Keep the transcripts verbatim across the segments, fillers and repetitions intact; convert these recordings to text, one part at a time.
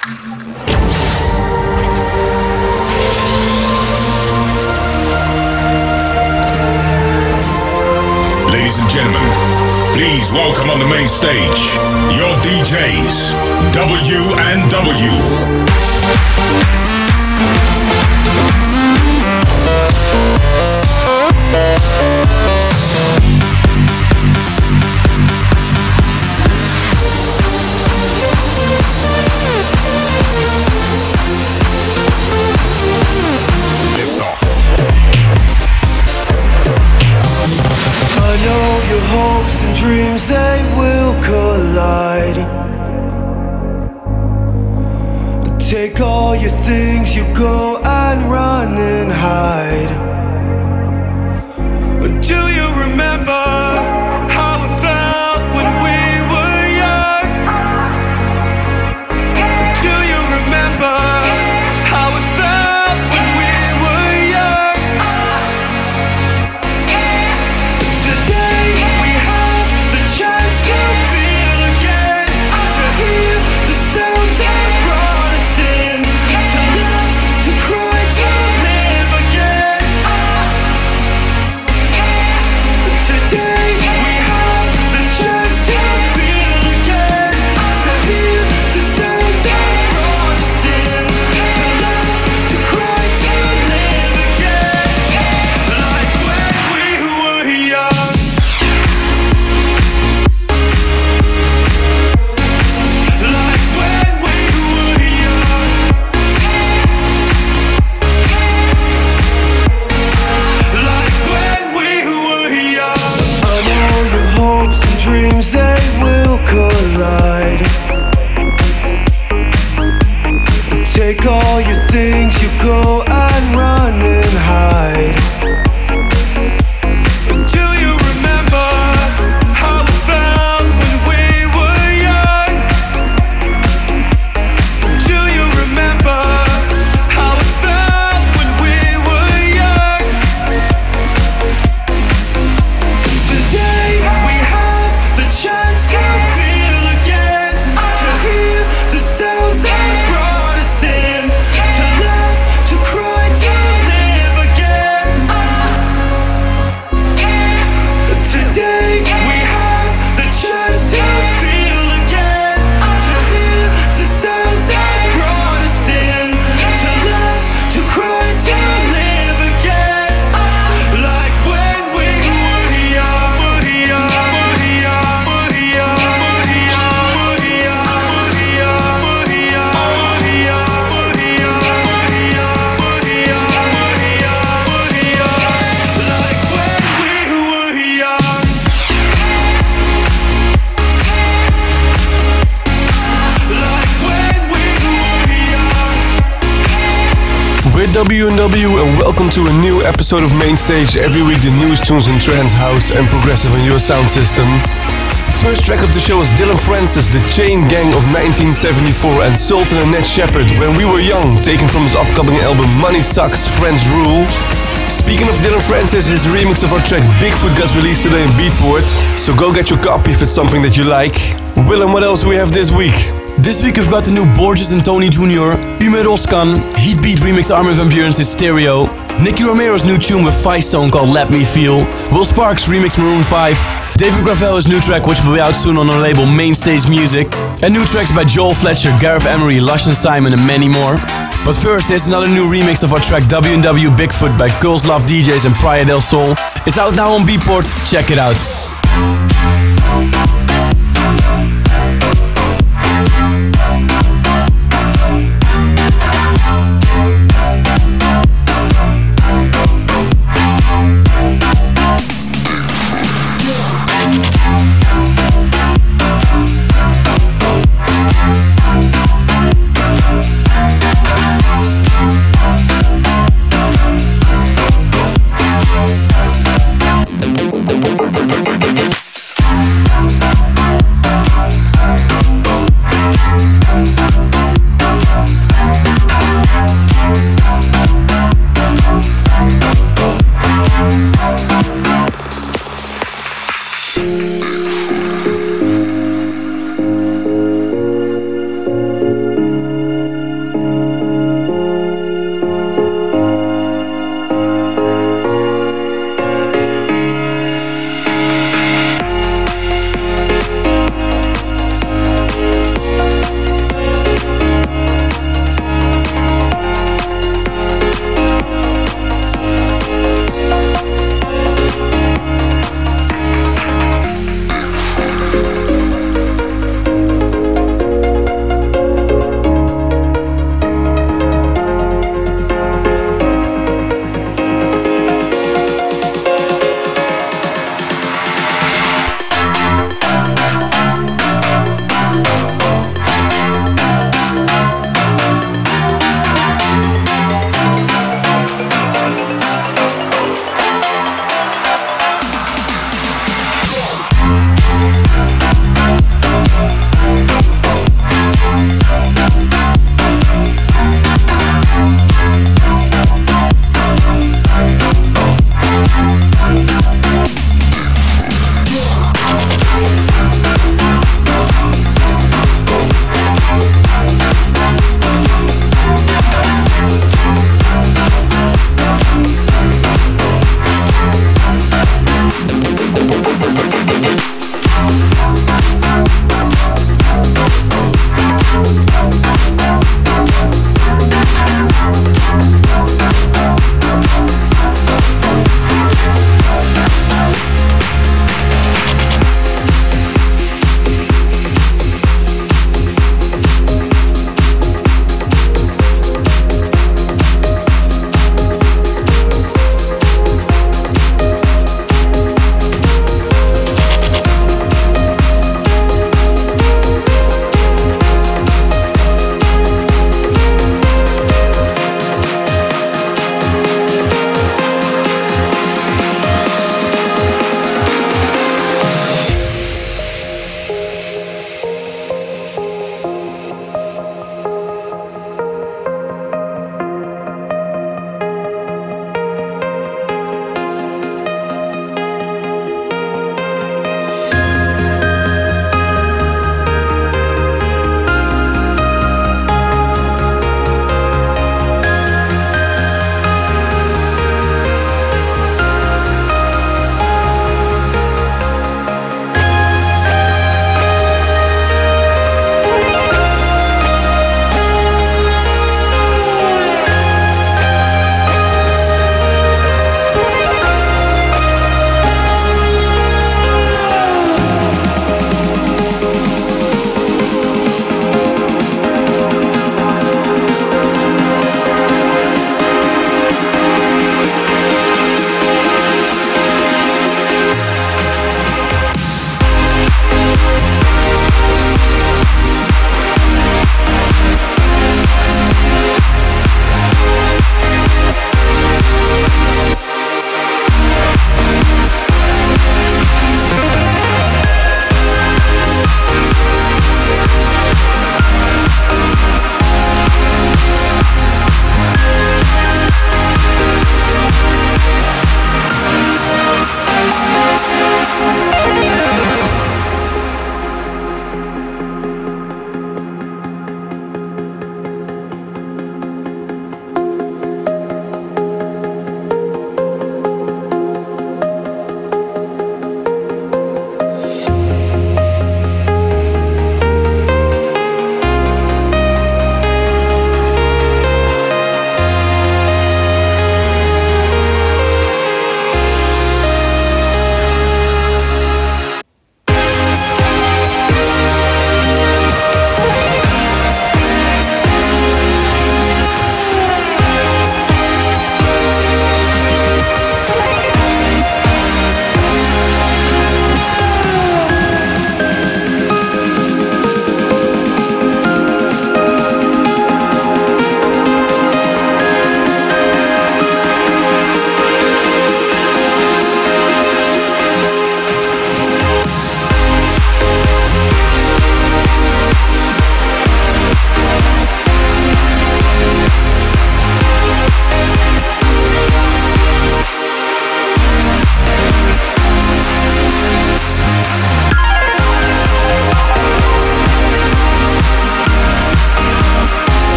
Ladies and gentlemen, please welcome on the main stage your D Js, W and W. Your hopes and dreams, they will collide. Take all your things, you go and run and hide. Do you remember how it felt when we were young? Do you remember how it felt when we were young? Today we have the chance to feel again, to hear the sounds that brought us in, to laugh, to cry, to live again. Today we have the chance to feel again, to hear the sounds that brought us in, to laugh, to cry, to live again, like when we were young. Like when we were young. Like when we were young. I know your hopes and dreams, they will collide. Take all your things, you go and run and hide. Do you remember how it felt when we were young? Do you remember how it felt when we were young? Today we have the chance to feel again, to hear the sounds that brought us in, to laugh, to cry, to live again. Today we have the chance to feel again, to hear the sounds that brought us in, to laugh, to cry, to live again, like when we were young, were young, were young, were young, were young, were young, were young, were young, were young, were young, were young, were young, were young, were young, like when we were young. Like when we were young. We're W and W and welcome to a new episode of Mainstage. Every week the newest tunes in trance, house and progressive on your sound system. First track of the show is Dillon Francis, The Chain Gang of nineteen seventy-four, and Sultan and Ned Shepard, When We Were Young, taken from his upcoming album Money Sucks, Friends Rule. Speaking of Dillon Francis, his remix of our track Bigfoot got released today in Beatport, so go get your copy if it's something that you like. Willem, what else do we have this week? This week we've got the new Borges and Tony Junior, Ume Roskan, Heatbeat remix Armin van Buuren's Stereo, Nicky Romero's new tune with Firestone called Let Me Feel, Will Sparks remix Maroon five, David Gravel's new track which will be out soon on our label Mainstage Music, and new tracks by Joel Fletcher, Gareth Emery, Lush and Simon and many more. But first, there's another new remix of our track W and W Bigfoot by Girls Love D Js and Praia del Sol. It's out now on Beatport, check it out.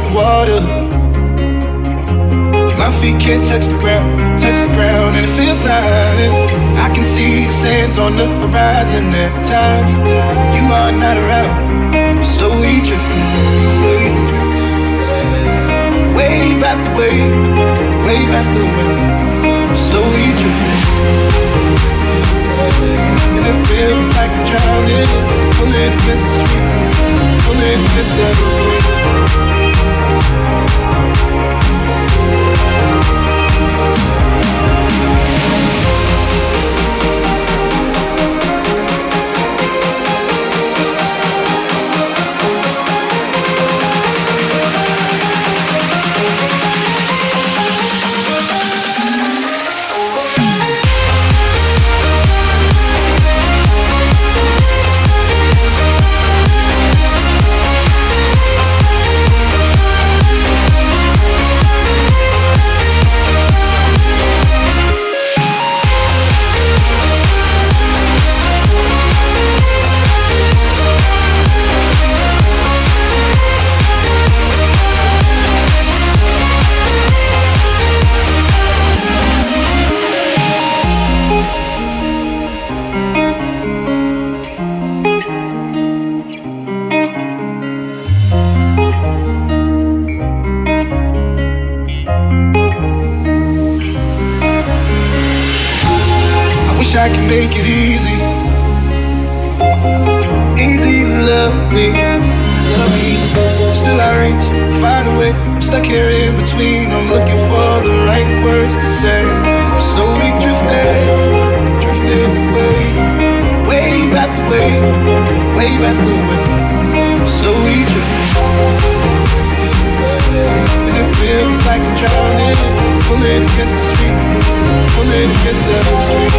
the water. My feet can't touch the ground, touch the ground, and it feels like I can see the sands on the horizon every time you are not around. I'm slowly drifting away, wave after wave, wave after wave. I'm slowly drifting, and it feels like I'm drowning, pulling against the street, pulling against the street. I can make it easy, easy to love me, love me. Still I reach, find a way. I'm stuck here in between. I'm looking for the right words to say. I'm slowly drifting, drifting away, wave after wave, wave after wave. I'm slowly drifting, and it feels like I'm drowning, pulling against the street, pulling against the street.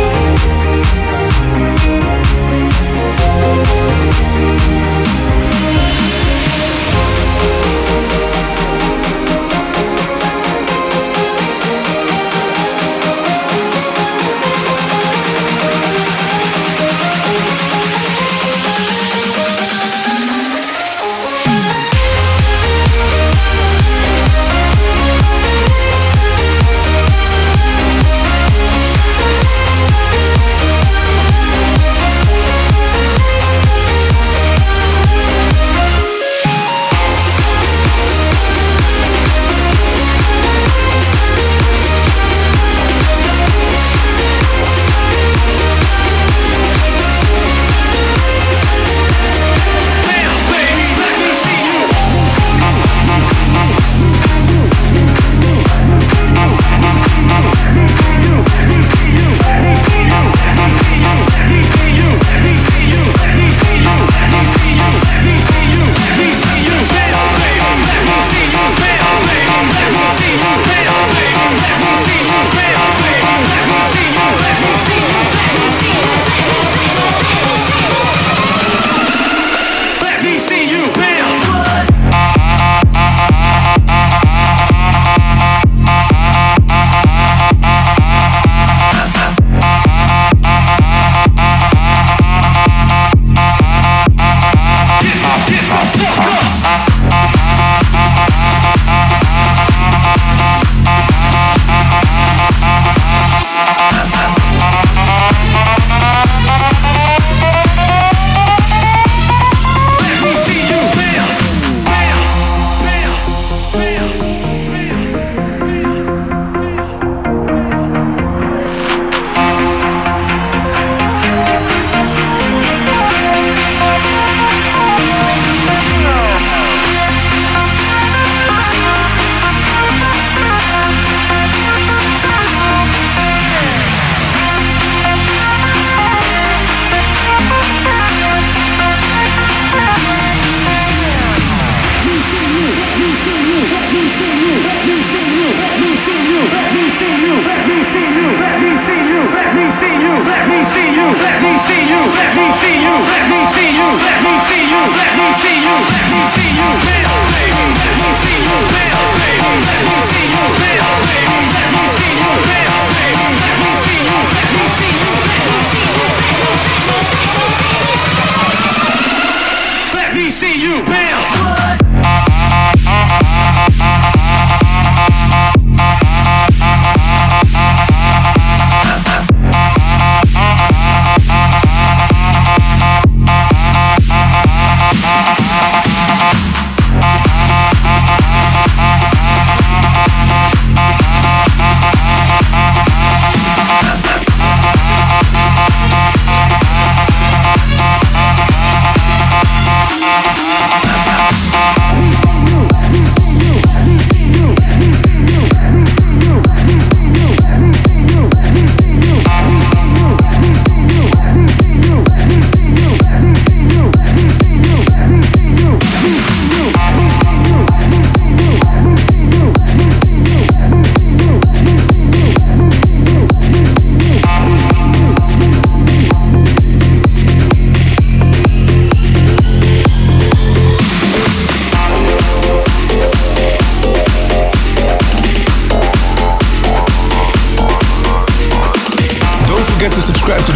Let me see you bounce.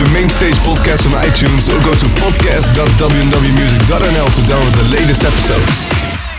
the Mainstage podcast on iTunes or go to podcast dot w n w music dot n l to download the latest episodes.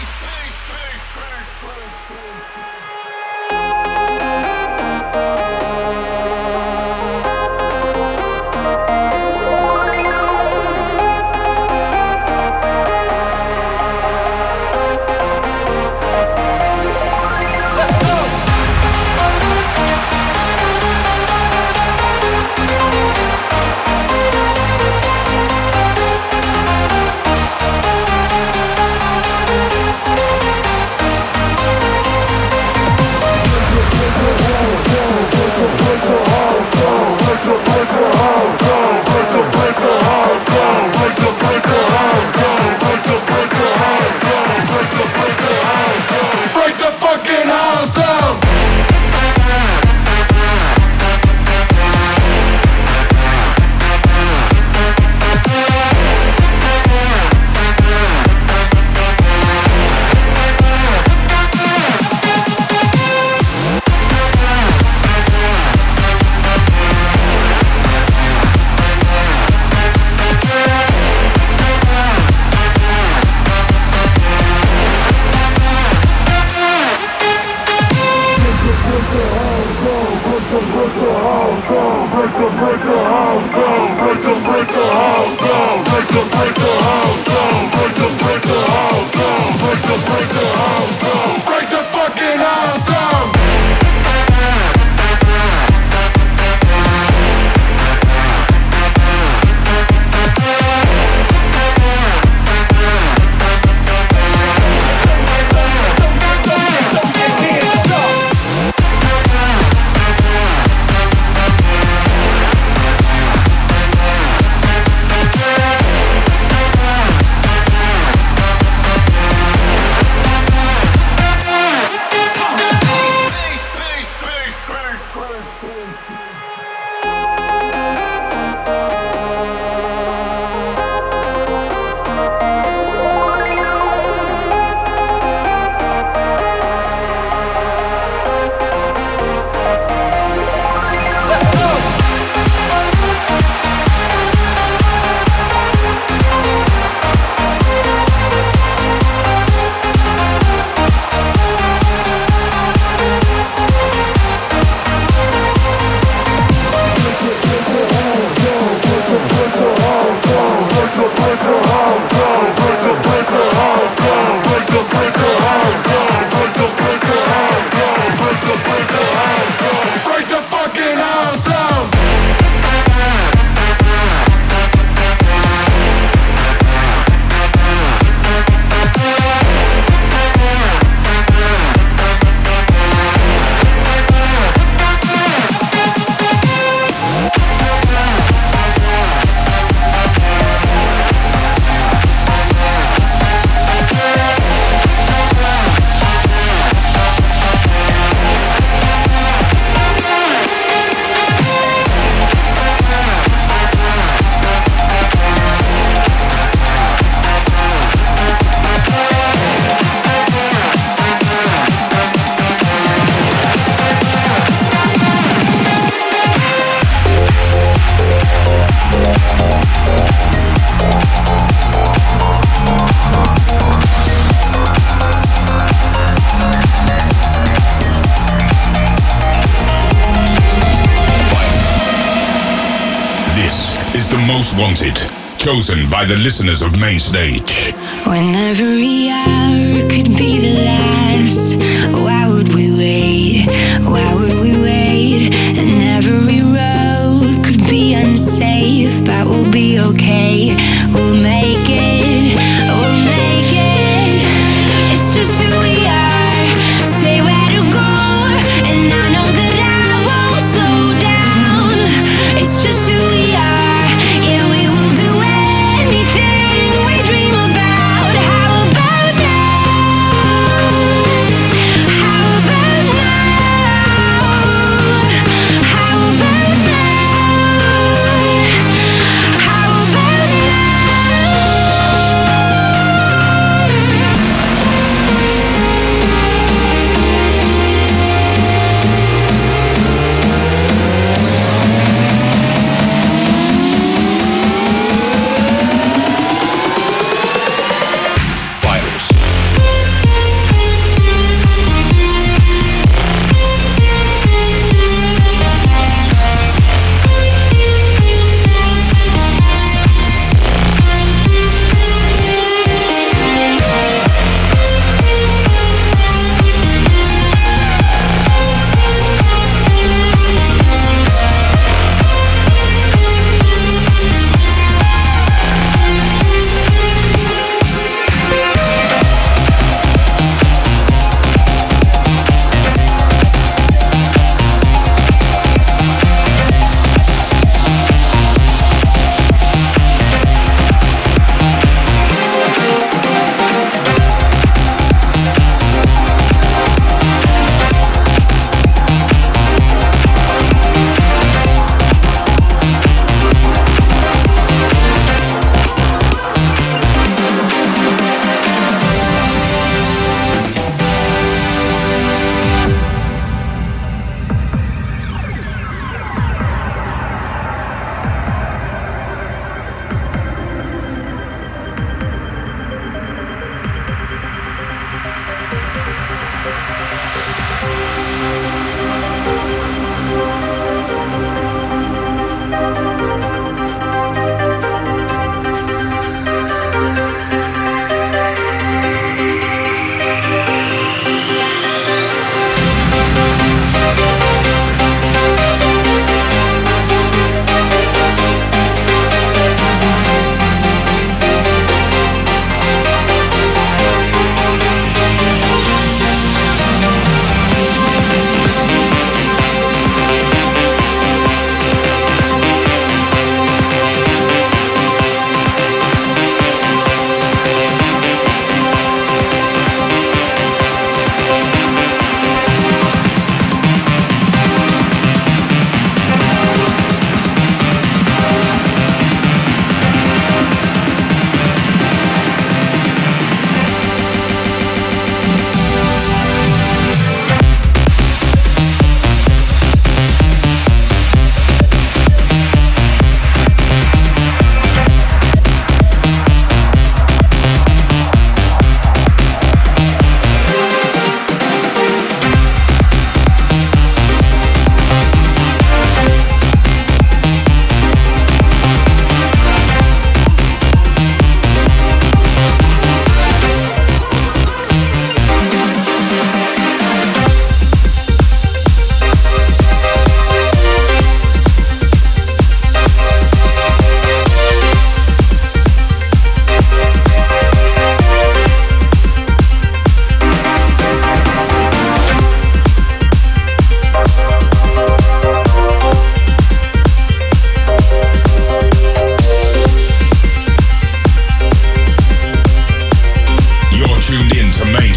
Most Wanted, chosen by the listeners of Mainstage. When every hour could be the last, why would we wait? Why would we wait? And every road could be unsafe, but we'll be okay. We'll make it. We'll make it. It's just who we are. Say where to go, and I know that I won't slow down. It's just who we are. How about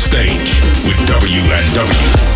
stage with W and W.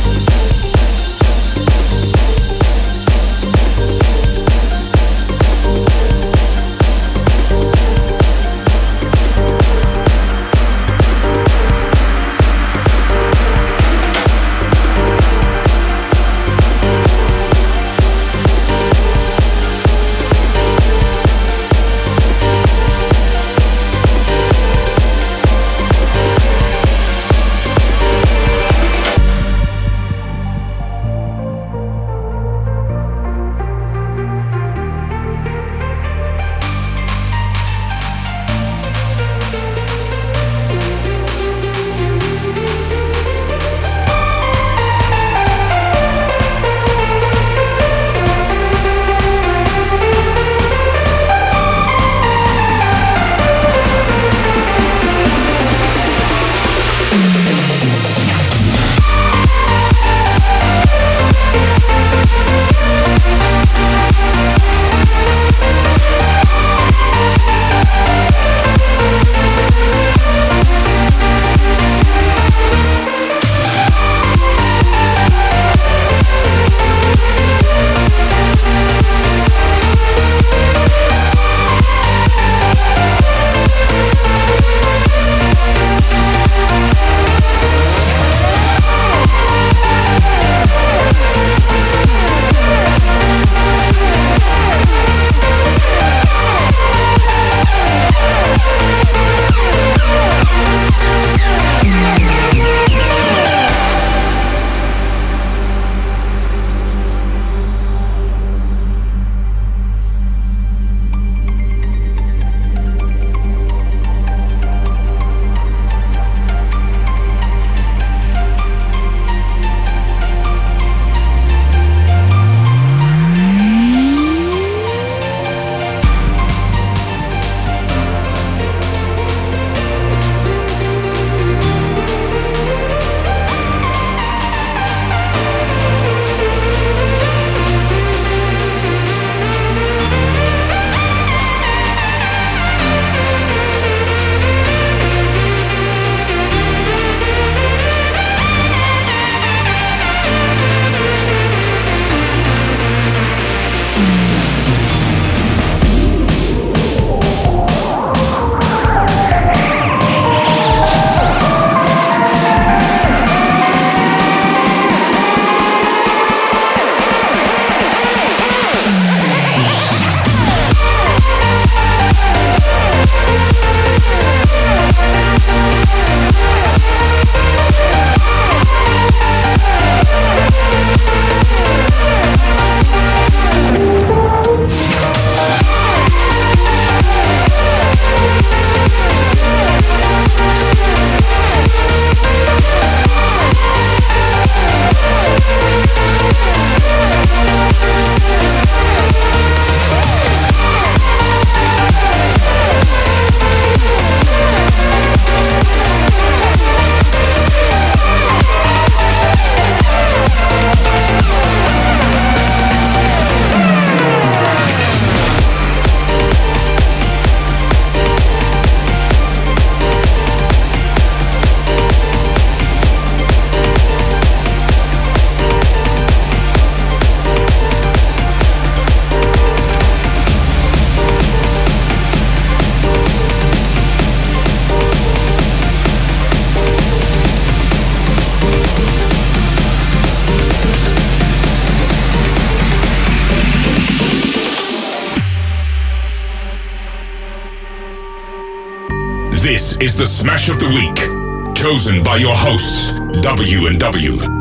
This is the Smash of the Week, chosen by your hosts, W and W.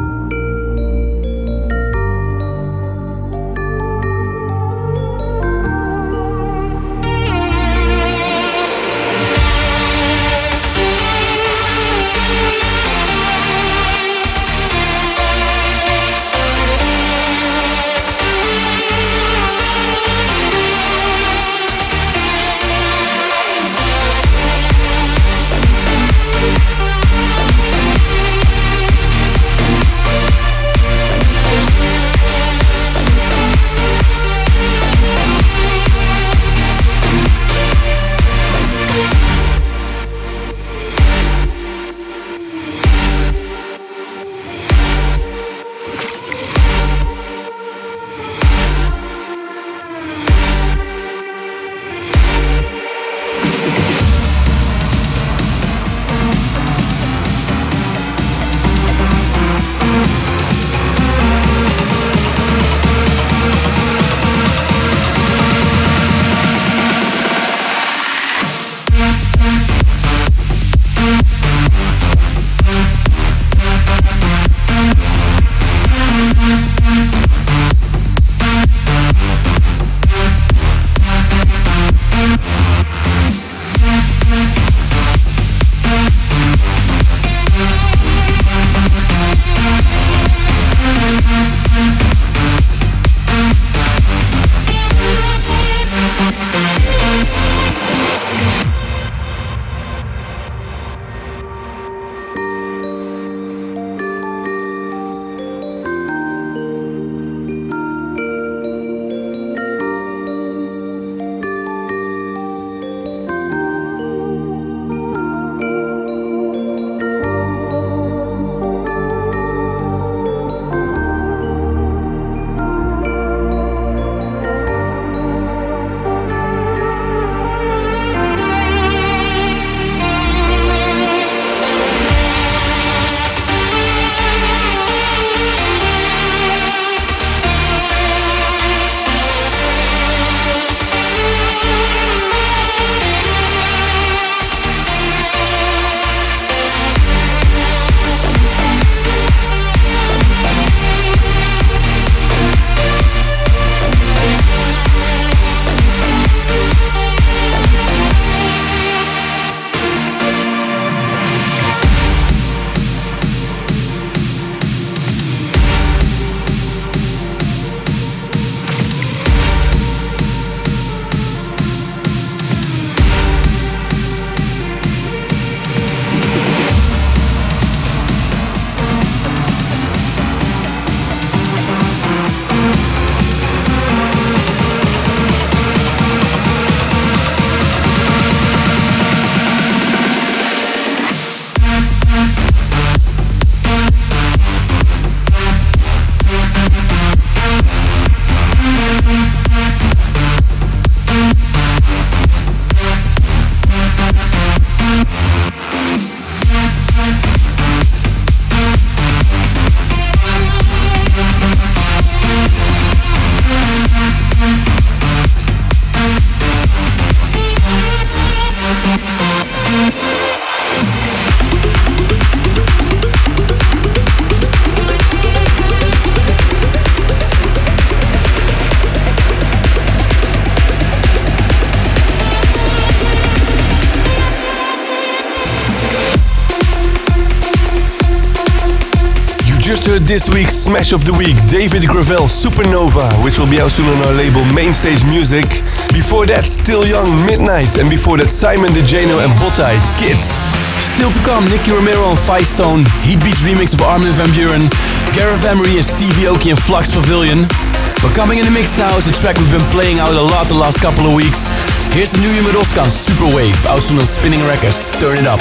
just heard this week's Smash of the Week, David Gravel, Supernova, which will be out soon on our label Mainstage Music. Before that, Still Young, Midnight, and before that, Simon DeJano and Botai, Kid. Still to come, Nicky Romero and Firestone, Heatbeats remix of Armin van Buuren, Gareth Emery and Stevie Aoki and Flux Pavilion. But coming in the mix now is a track we've been playing out a lot the last couple of weeks. Here's the new Yuma Roskan, Superwave, out soon on Spinning Records. Turn it up.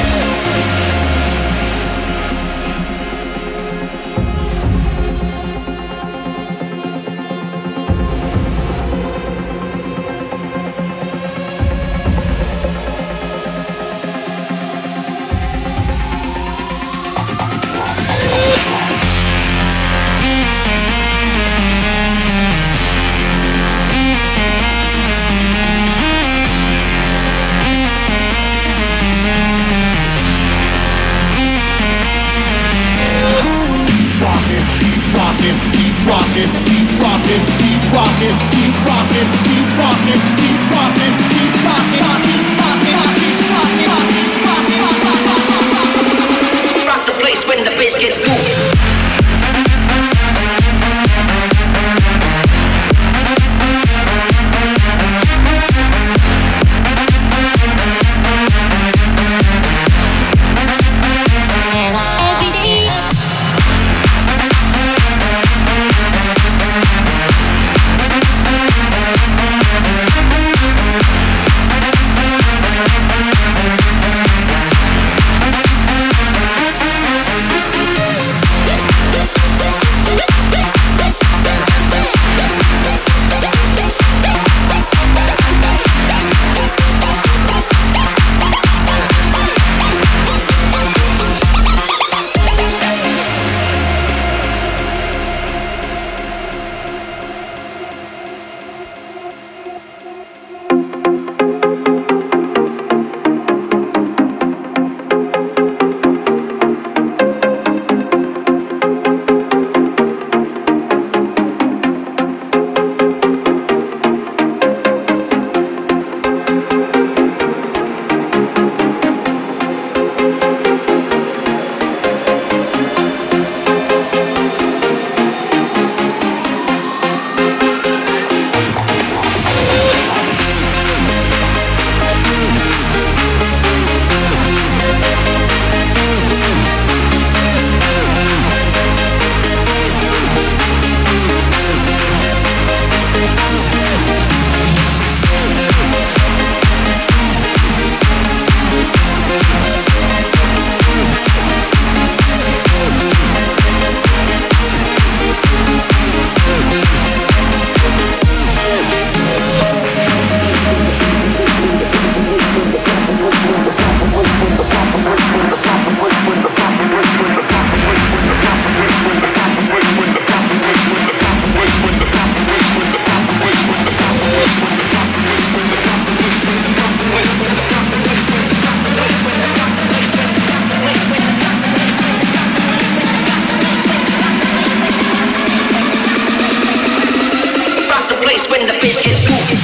when the bass gets moving.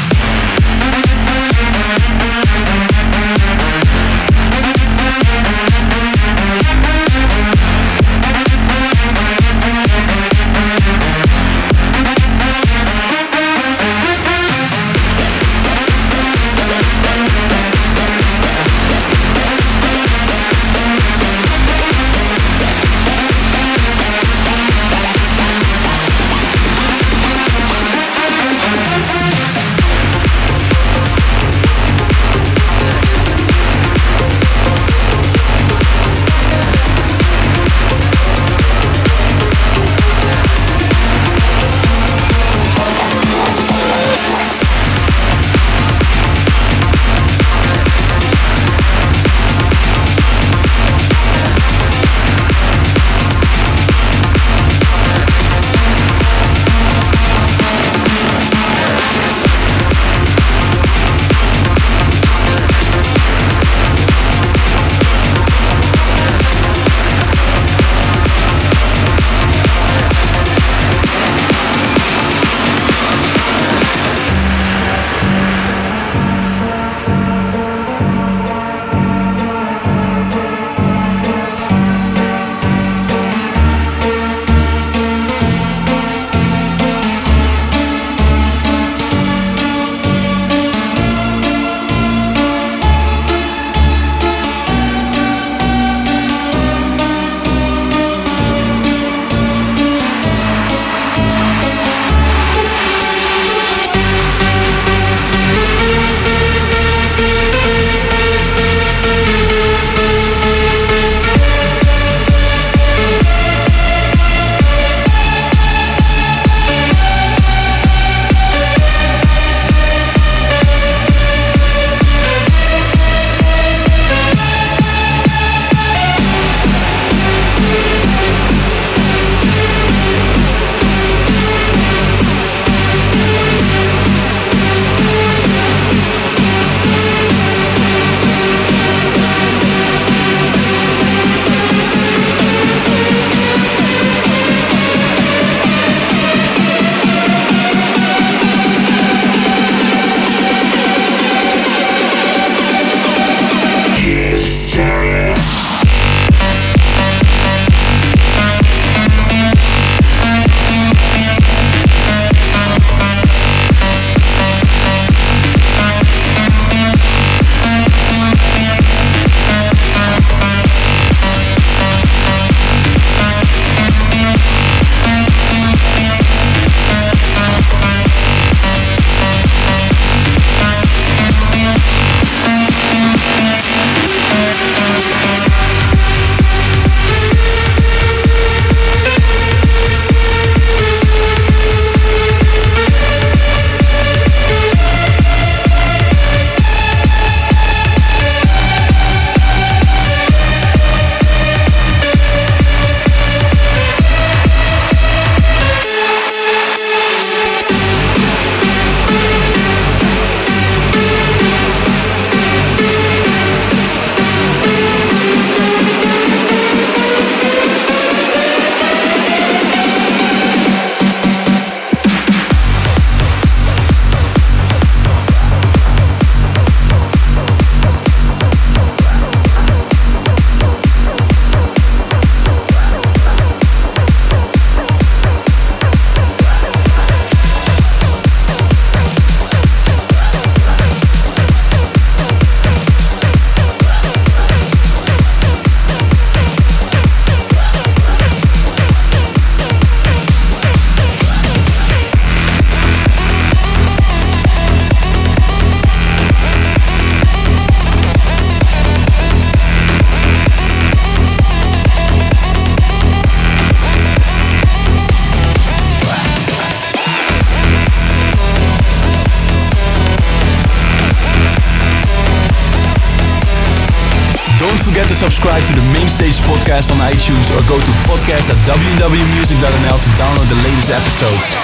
Don't forget to subscribe to the Mainstage podcast on iTunes or go to podcast dot w w music dot n l to download the latest episodes.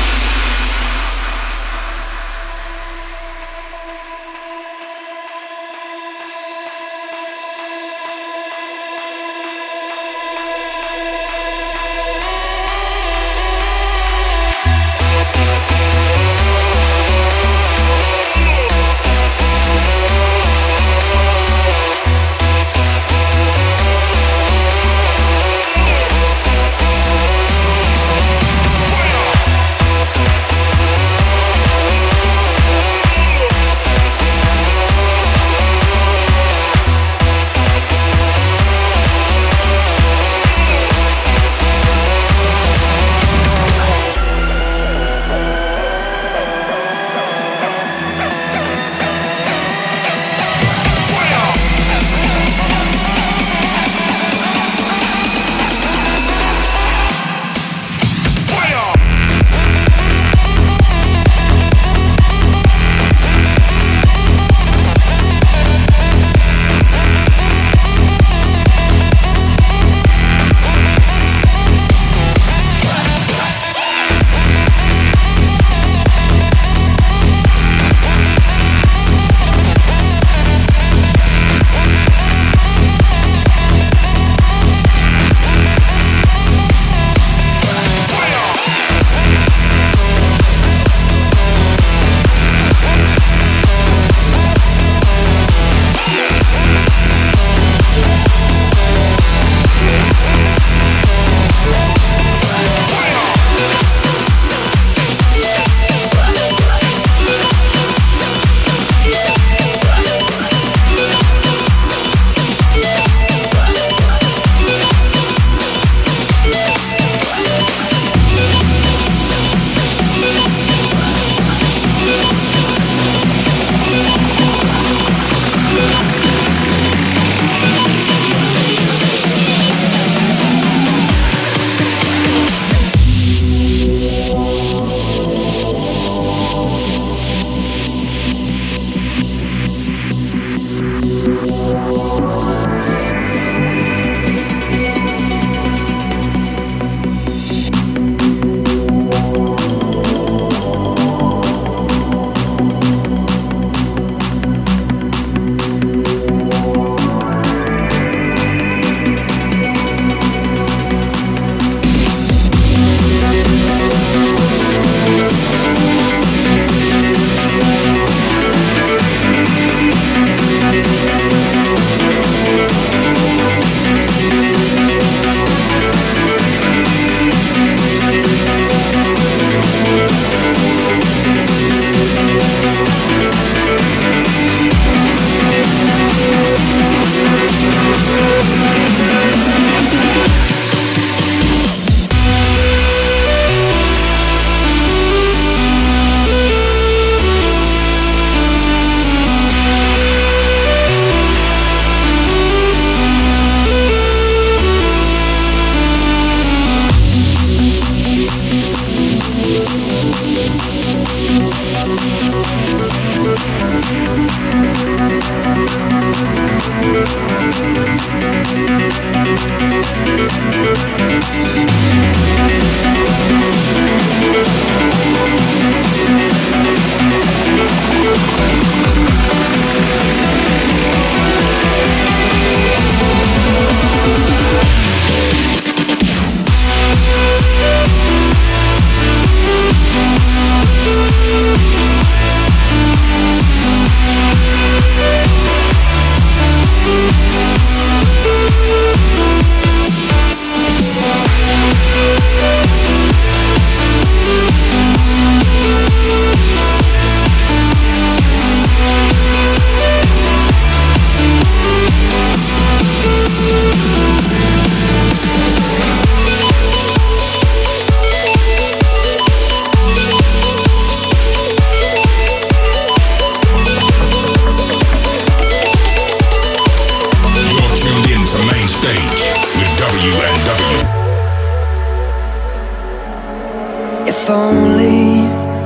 If only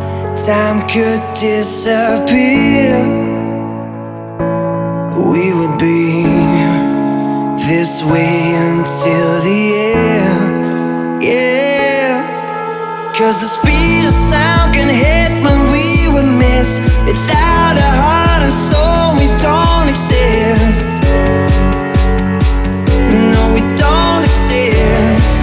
time could disappear, we would be until the end. Yeah, 'cause the speed of sound can hit when we would miss. Without a heart and soul, we don't exist. No, we don't exist.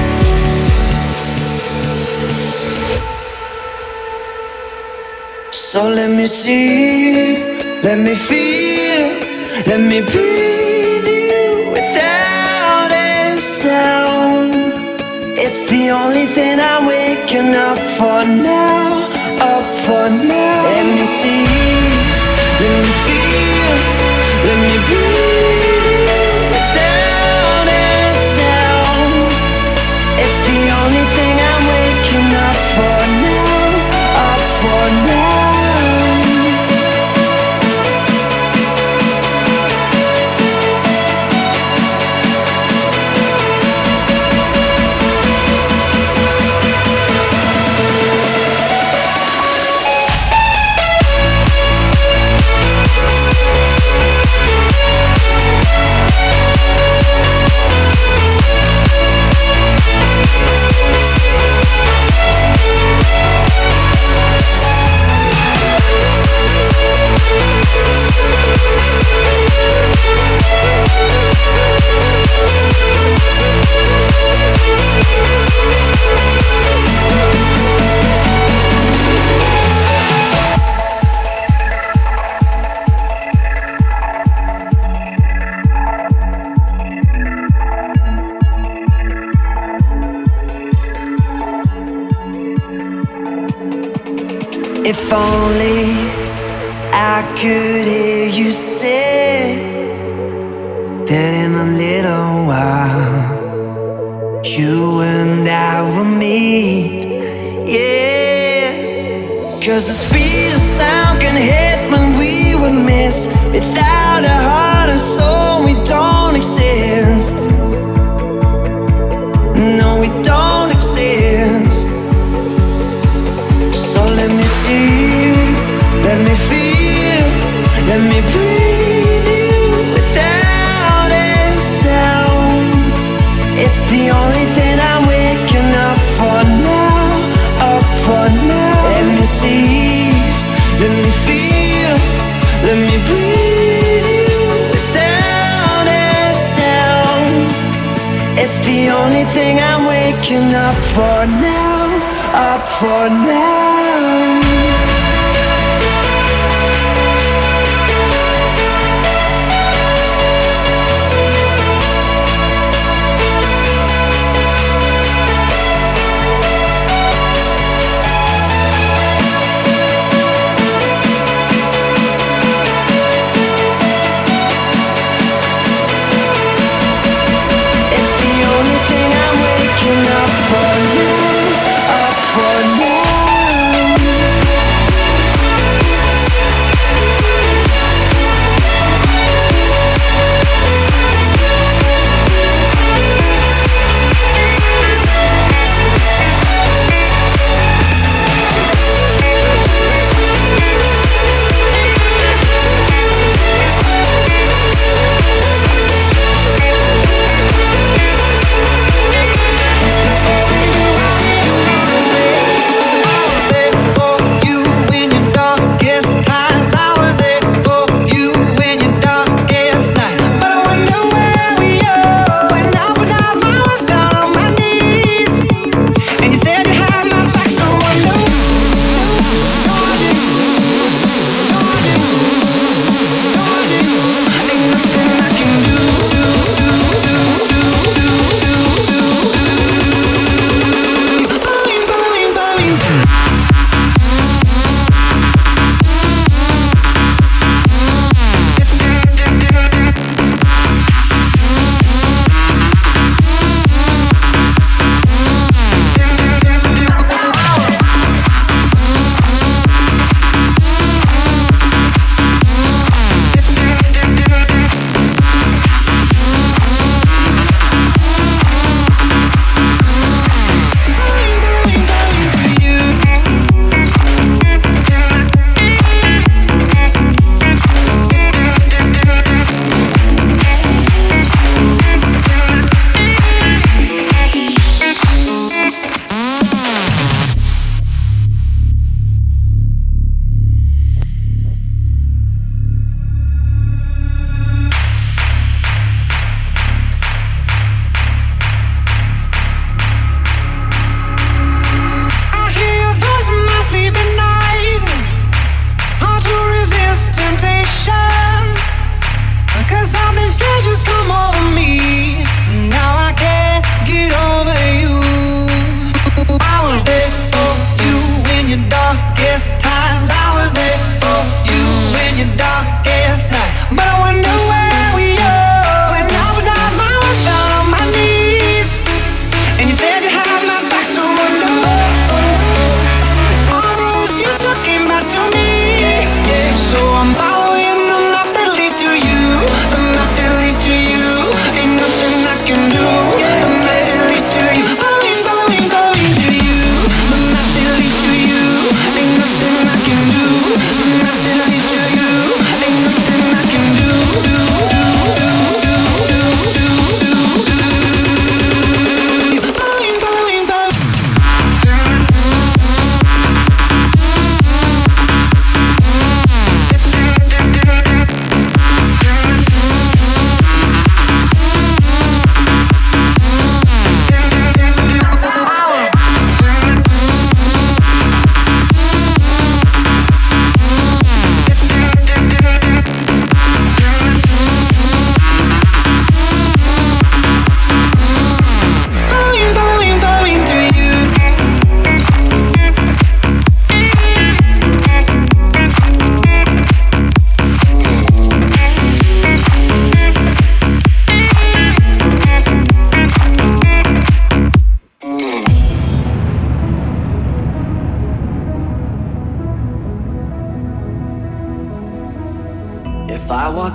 So let me see, let me feel, let me breathe you without a sound. It's the only thing I'm waking up for now, up for now. Let me see, let me feel, let me breathe you without a sound. It's the only thing I'm waking up for now, up for now. If only I could hear you say that in a little while you and I will meet. Yeah, 'cause the speed of sound can hit when we would miss. Without a heart and soul, we don't exist. No, we don't exist. So let me see, let me feel, let me breathe you without a sound. It's the only thing I'm waking up for now, up for now. Let me see, let me feel, let me breathe you without a sound. It's the only thing I'm waking up for now, up for now. It's the only thing I'm waking up for now, up for now.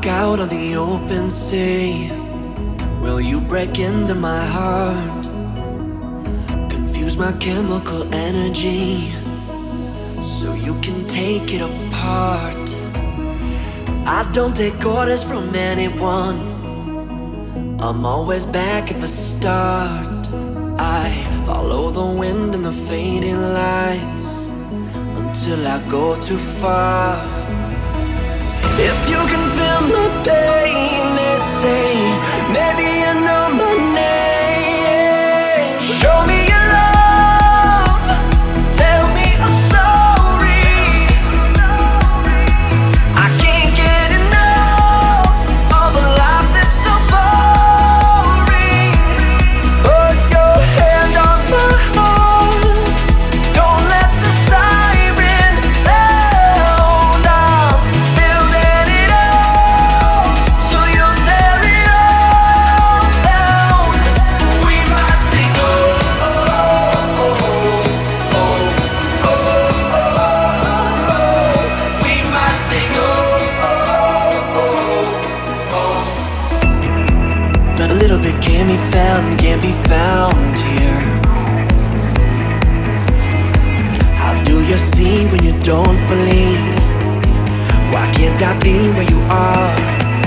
walk out on the open sea? Will you break into my heart? Confuse my chemical energy so you can take it apart. I don't take orders from anyone. I'm always back at the start. I follow the wind and the fading lights until I go too far. If you can feel my pain, they say, maybe you know my name. Show me your love, tell me a story. I can't get enough of a life that's so boring. Put your hand on my heart, don't let the siren sound. I'm building it up, so you'll tear it all down. We might sing oh, oh, oh, oh, oh, oh, oh. We might sing oh, oh, oh, oh. But a little bit can be found, can be found here. How do you see when you don't believe? Why can't I be where you are?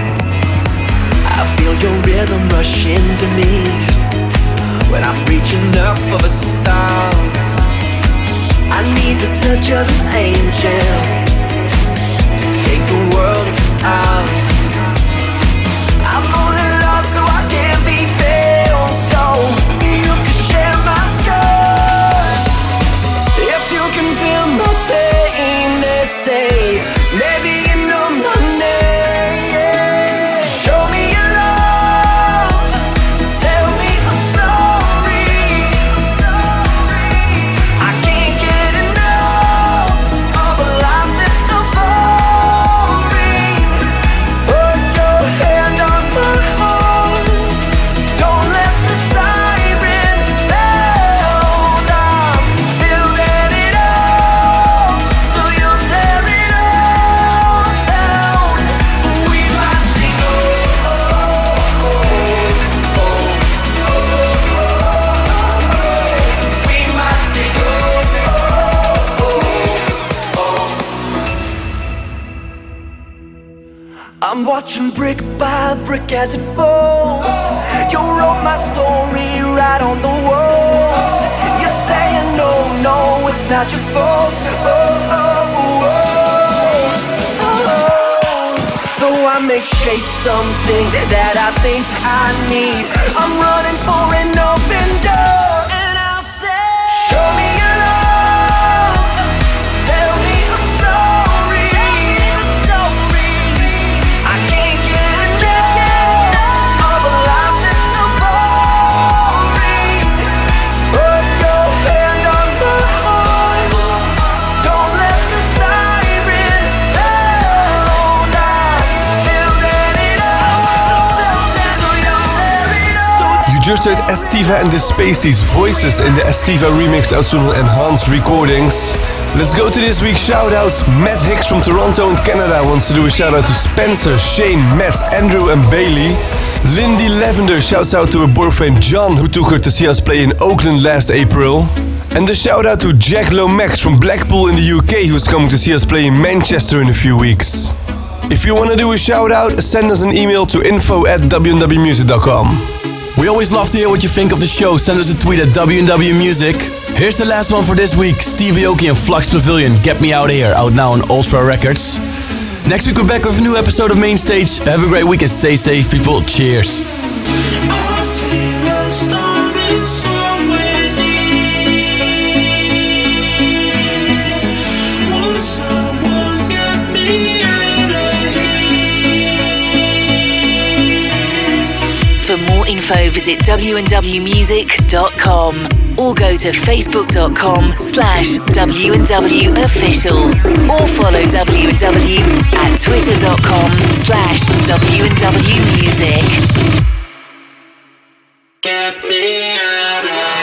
I feel your rhythm rush into me when I'm reaching up for the stars. I need the touch of an angel to take the world if it's ours. I'm only lost so I can't be failed, so you can share my scars. If you can feel my pain, they say, maybe you know my name. Show me your love, tell me a story. I can't get enough of a life that's so boring. Put your hand on my heart, don't let the siren sound. I'm building it up, so you'll tear it all down. We might sing oh, oh, oh, oh, oh, oh. We might sing oh, oh, oh, oh. I'm watching brick by brick as it falls. You wrote my story right on the walls. You're saying no, no, it's not your fault. Oh, oh, oh, oh. Though I may chase something that I think I need, I'm running for an open door, and I'll say, show me your love, tell me a story. I can't get enough of a life that's so boring. Put your hand on my heart, don't let the siren sound. I'm building it up, so you'll tear it all. You just heard Estiva and the Spaceys Voices in the Estiva remix out on Enhanced Recordings. Let's go to this week's shoutouts. Matt Hicks from Toronto in Canada wants to do a shoutout to Spencer, Shane, Matt, Andrew and Bailey. Lindy Lavender shouts out to her boyfriend John, who took her to see us play in Oakland last April. And a shout out to Jack Lomax from Blackpool in the U K, who's coming to see us play in Manchester in a few weeks. If you want to do a shout out, send us an email to info at w n w music dot com. We always love to hear what you think of the show. Send us a tweet at W N W Music. Here's the last one for this week. Stevie Aoki and Flux Pavilion, Get Me Out of Here, out now on Ultra Records. Next week we're back with a new episode of Main Stage. Have a great week and stay safe, people. Cheers. I feel a storm is somewhere near. Won't someone get me out of here? For more info, visit w n w music dot com or go to facebook dot com slash W N W official or follow W N W at twitter dot com slash W N W music. Get me out of here.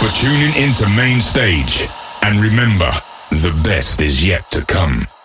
for tuning into Main Stage. And remember, the best is yet to come.